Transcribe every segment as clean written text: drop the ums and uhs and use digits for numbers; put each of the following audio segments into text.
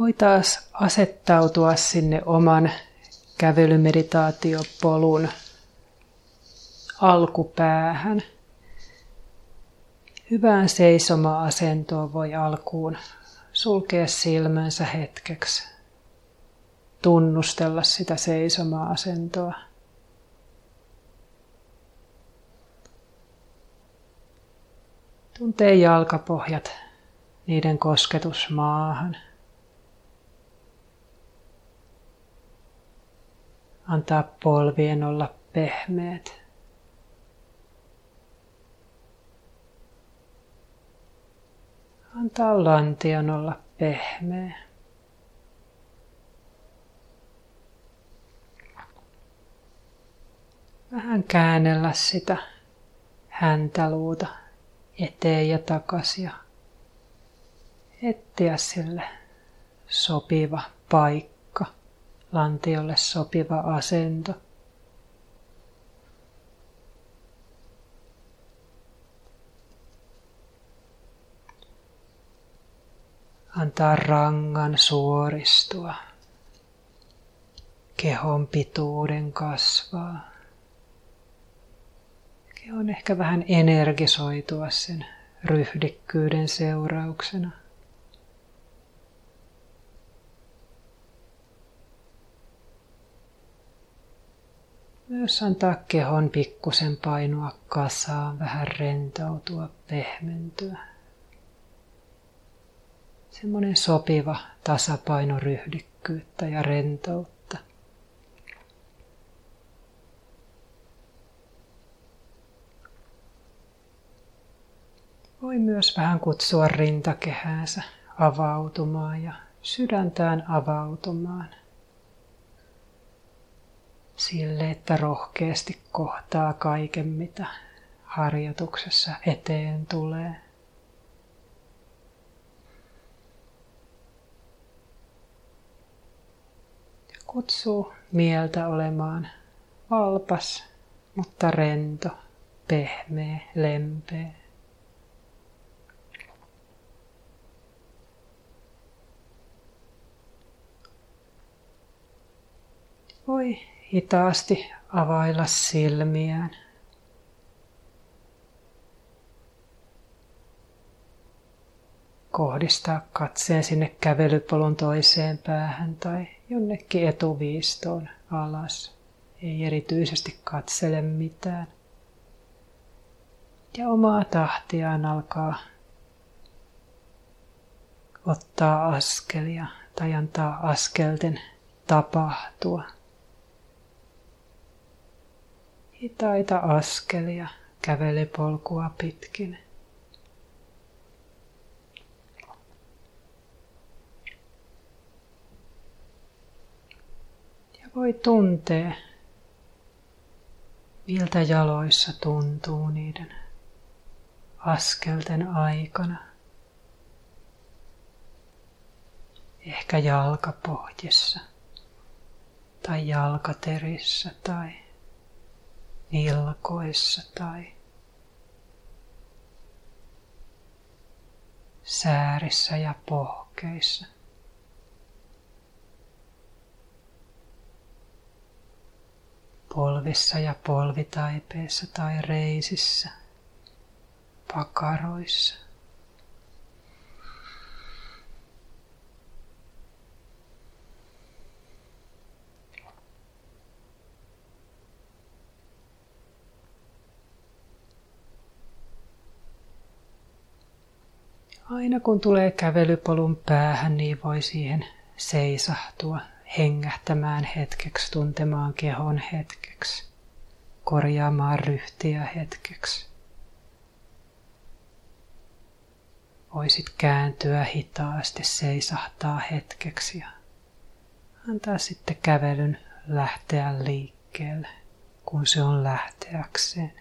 Voi taas asettautua sinne oman kävelymeditaatiopolun alkupäähän. Hyvään seisoma-asentoon voi alkuun sulkea silmänsä hetkeksi. Tunnustella sitä seisoma-asentoa. Tuntee jalkapohjat, niiden kosketus maahan. Antaa polvien olla pehmeät. Antaa lantion olla pehmeä. Vähän käännellä sitä häntäluuta eteen ja takaisin ja etsiä sille sopiva paikka, lantiolle sopiva asento. Antaa rangan suoristua, kehon pituuden kasvaa. Kehon ehkä vähän energisoitua sen ryhdikkyyden seurauksena. Myös antaa kehon pikkusen painua kasaan, vähän rentoutua, pehmentyä. Semmoinen sopiva tasapaino ryhdikkyyttä ja rentoutta. Voi myös vähän kutsua rintakehäänsä avautumaan ja sydäntään avautumaan. Sille, että rohkeasti kohtaa kaiken, mitä harjoituksessa eteen tulee. Ja kutsuu mieltä olemaan valpas, mutta rento, pehmeä, lempeä. Voi hitaasti availla silmiään. Kohdistaa katseen sinne kävelypolun toiseen päähän tai jonnekin etuviistoon alas. Ei erityisesti katsele mitään. Ja omaa tahtiaan alkaa ottaa askelia tai antaa askelten tapahtua. Hitaita askelia kävelypolkua pitkin. Ja voi tuntea, miltä jaloissa tuntuu niiden askelten aikana. Ehkä jalkapohjissa tai jalkaterissä tai nilkoissa tai säärissä ja pohkeissa. Polvissa ja polvitaipeissa tai reisissä, pakaroissa. Aina kun tulee kävelypolun päähän, niin voi siihen seisahtua, hengähtämään hetkeksi, tuntemaan kehon hetkeksi, korjaamaan ryhtiä hetkeksi. Voisit kääntyä hitaasti, seisahtaa hetkeksi ja antaa sitten kävelyn lähteä liikkeelle, kun se on lähteäkseen.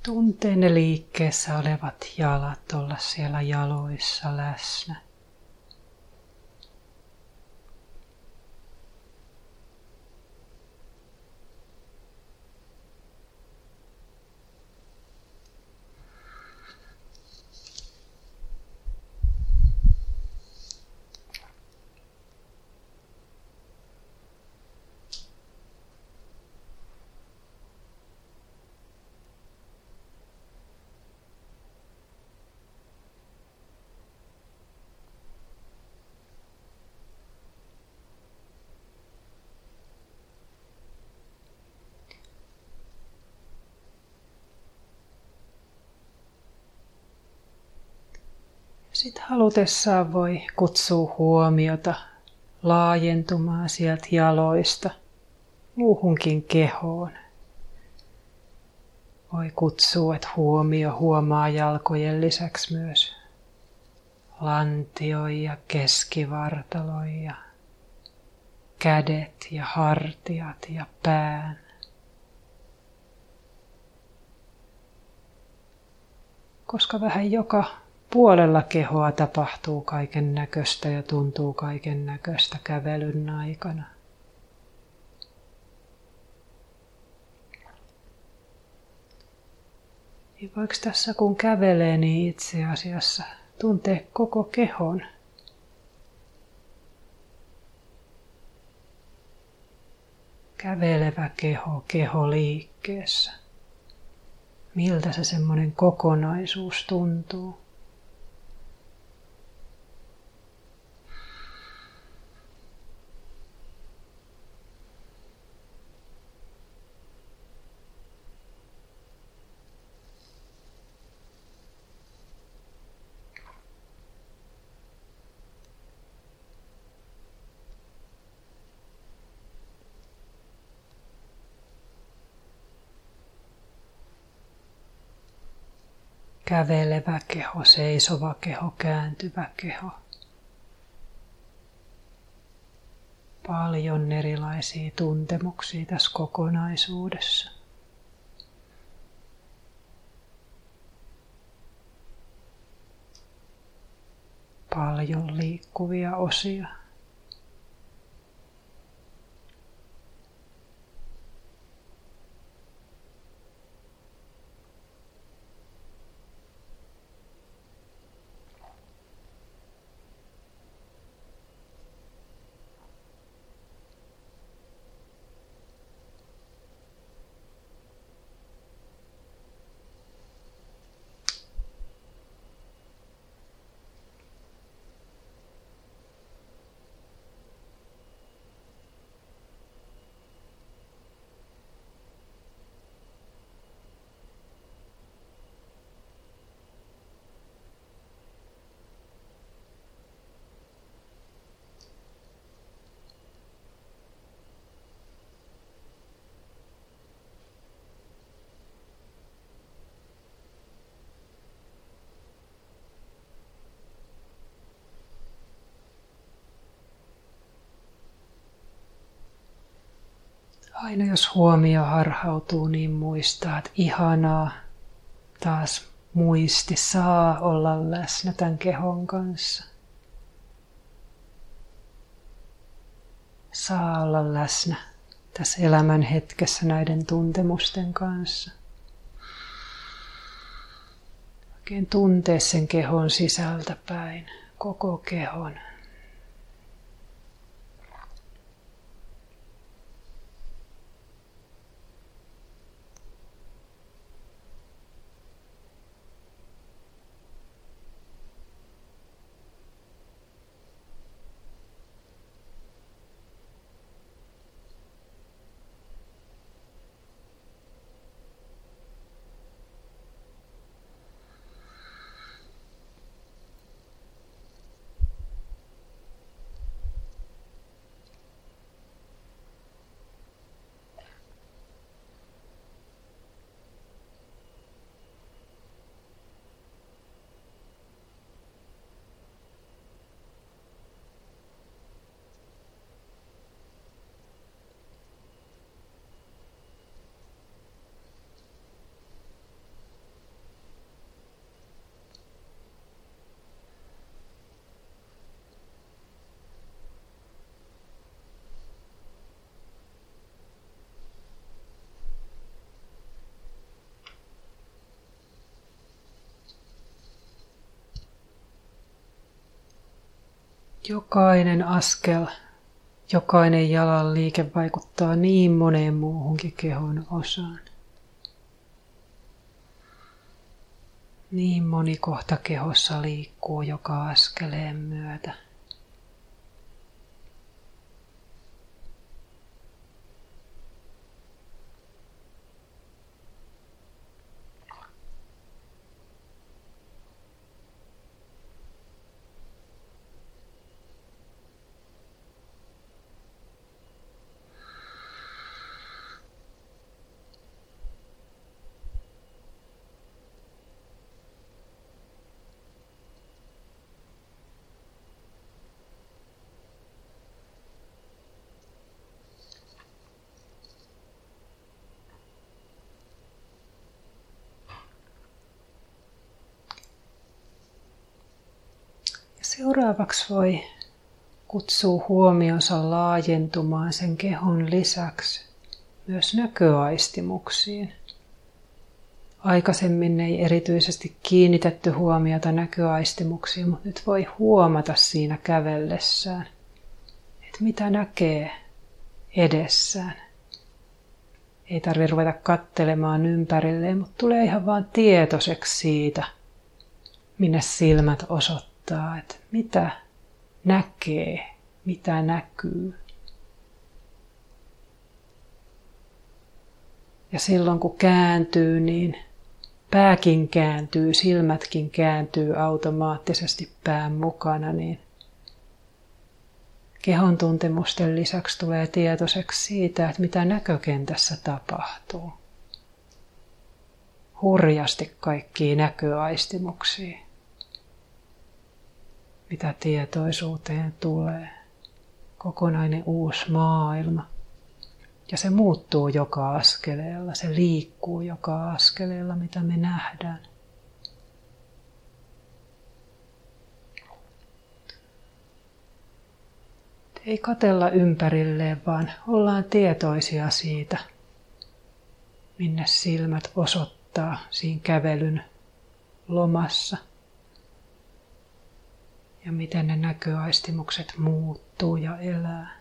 Tuntee ne liikkeessä olevat jalat, olla siellä jaloissa läsnä. Sitten halutessaan voi kutsua huomiota laajentumaan sieltä jaloista muuhunkin kehoon. Voi kutsua, että huomio huomaa jalkojen lisäksi myös lantion ja keskivartalon ja kädet ja hartiat ja pään. Koska vähän joka puolella kehoa tapahtuu kaiken näköistä ja tuntuu kaiken näköistä kävelyn aikana. Ja voiko tässä kun kävelee, niin itse asiassa tuntee koko kehon. Kävelevä keho, keho liikkeessä. Miltä se semmoinen kokonaisuus tuntuu? Kävelevä keho, seisova keho, kääntyvä keho. Paljon erilaisia tuntemuksia tässä kokonaisuudessa. Paljon liikkuvia osia. Aina jos huomio harhautuu, niin muistaa, että ihanaa taas muisti saa olla läsnä tämän kehon kanssa. Saa olla läsnä tässä elämän hetkessä näiden tuntemusten kanssa. Oikein tuntee sen kehon sisältä päin, koko kehon. Jokainen askel, jokainen jalan liike vaikuttaa niin moneen muuhunkin kehon osaan. Niin moni kohta kehossa liikkuu joka askeleen myötä. Seuraavaksi voi kutsua huomionsa laajentumaan sen kehon lisäksi myös näköaistimuksiin. Aikaisemmin ei erityisesti kiinnitetty huomiota näköaistimuksiin, mutta nyt voi huomata siinä kävellessään, että mitä näkee edessään. Ei tarvitse ruveta katselemaan ympärilleen, mutta tulee ihan vaan tietoiseksi siitä, minne silmät osoittaa. Että mitä näkee, mitä näkyy. Ja silloin kun kääntyy, niin pääkin kääntyy, silmätkin kääntyy automaattisesti pään mukana, niin kehon tuntemusten lisäksi tulee tietoiseksi siitä, että mitä näkökentässä tapahtuu. Hurjasti kaikkia näköaistimuksia. Mitä tietoisuuteen tulee. Kokonainen uusi maailma. Ja se muuttuu joka askeleella, se liikkuu joka askeleella, mitä me nähdään. Ei katsella ympärilleen, vaan ollaan tietoisia siitä, minne silmät osoittaa siinä kävelyn lomassa. Ja miten ne näköaistimukset muuttuu ja elää.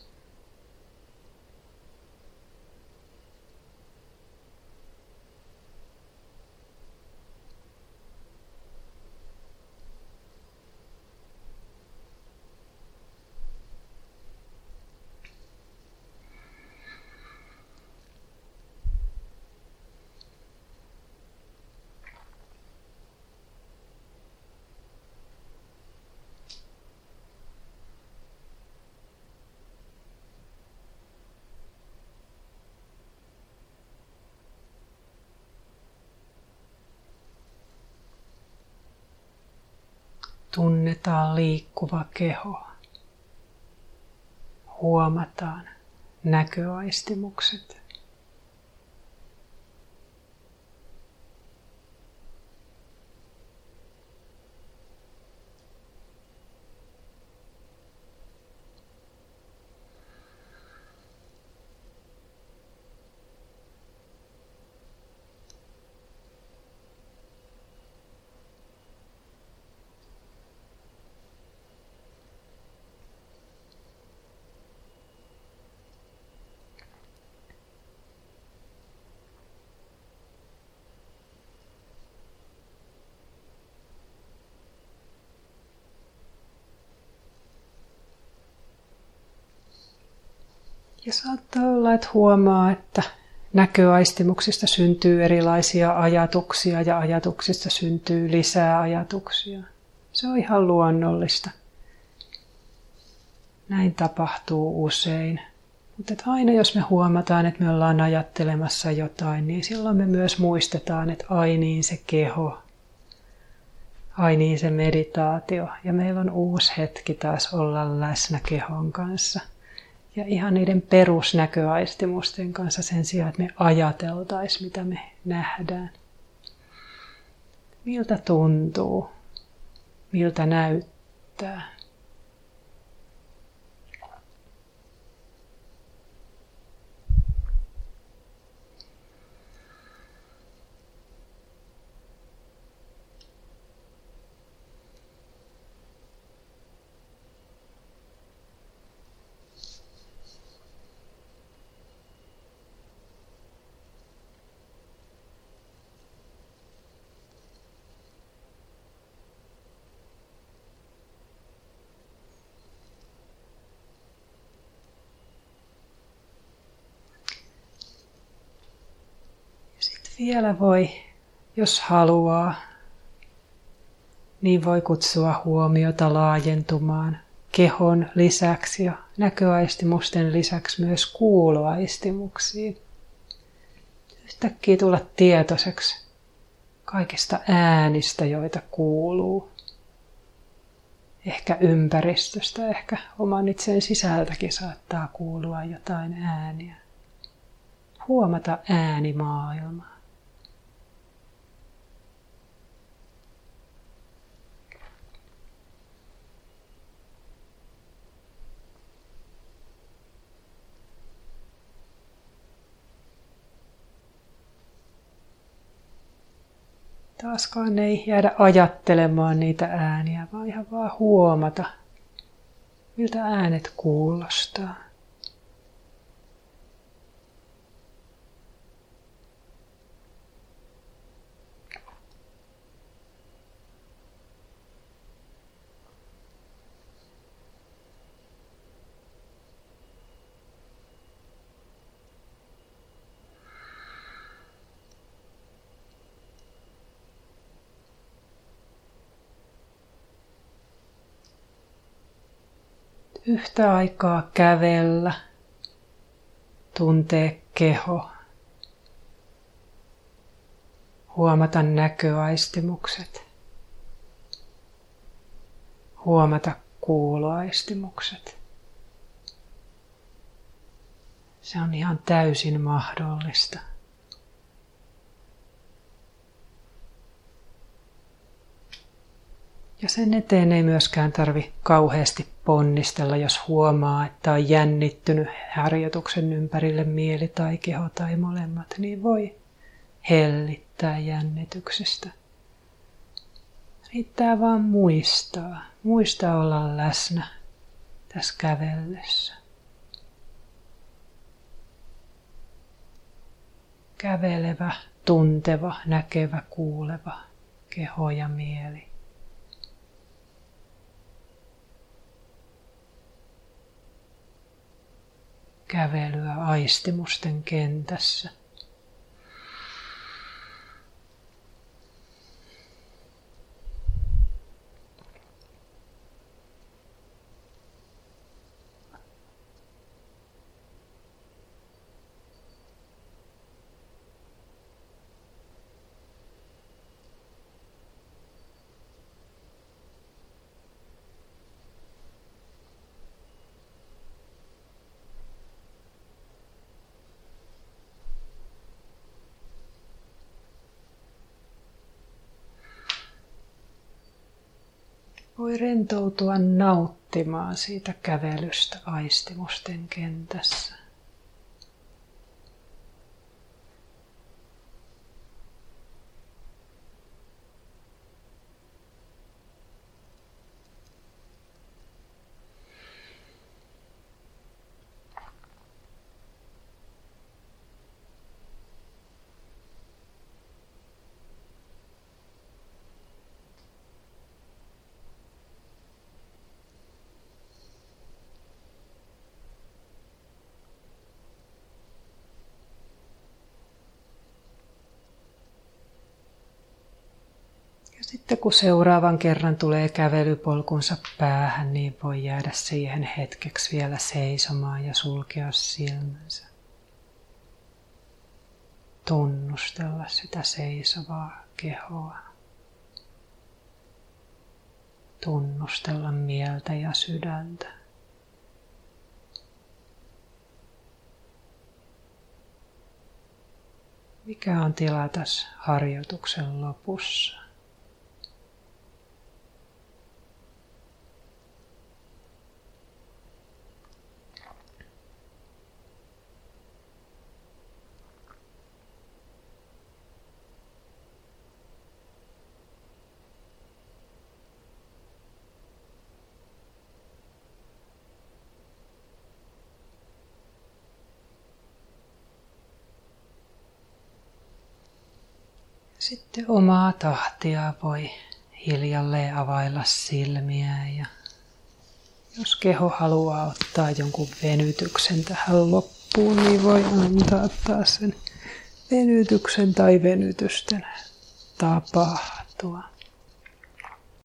Tunnetaan liikkuva keho. Huomataan näköaistimukset. Ja saattaa olla, että huomaa, että näköaistimuksista syntyy erilaisia ajatuksia ja ajatuksista syntyy lisää ajatuksia. Se on ihan luonnollista. Näin tapahtuu usein. Mutta aina jos me huomataan, että me ollaan ajattelemassa jotain, niin silloin me myös muistetaan, että ai niin se keho, ai niin se meditaatio. Ja meillä on uusi hetki taas olla läsnä kehon kanssa. Ja ihan niiden perusnäköaistimusten kanssa sen sijaan, että me ajateltaisiin, mitä me nähdään. Miltä tuntuu? Miltä näyttää? Vielä voi, jos haluaa, niin voi kutsua huomiota laajentumaan kehon lisäksi ja näköaistimusten lisäksi myös kuuloaistimuksiin. Yhtäkkiä tulla tietoiseksi kaikista äänistä, joita kuuluu. Ehkä ympäristöstä, ehkä oman itsen sisältäkin saattaa kuulua jotain ääniä. Huomata äänimaailmaa. Taaskaan ei jäädä ajattelemaan niitä ääniä, vaan ihan vaan huomata, miltä äänet kuulostaa. Yhtä aikaa kävellä, tuntee keho, huomata näköaistimukset, huomata kuuloaistimukset. Se on ihan täysin mahdollista. Ja sen eteen ei myöskään tarvi kauheasti ponnistella, jos huomaa, että on jännittynyt harjoituksen ympärille mieli tai keho tai molemmat, niin voi hellittää jännityksestä. Riittää vaan muistaa olla läsnä tässä kävellessä. Kävelevä, tunteva, näkevä, kuuleva keho ja mieli. Kävelyä aistimusten kentässä. Voi rentoutua nauttimaan siitä kävelystä aistimusten kentässä. Sitten kun seuraavan kerran tulee kävelypolkunsa päähän, niin voi jäädä siihen hetkeksi vielä seisomaan ja sulkea silmänsä. Tunnustella sitä seisovaa kehoa. Tunnustella mieltä ja sydäntä. Mikä on tila tässä harjoituksen lopussa? Sitten omaa tahtia voi hiljalleen availla silmiään ja jos keho haluaa ottaa jonkun venytyksen tähän loppuun, niin voi antaa taas sen venytyksen tai venytysten tapahtua.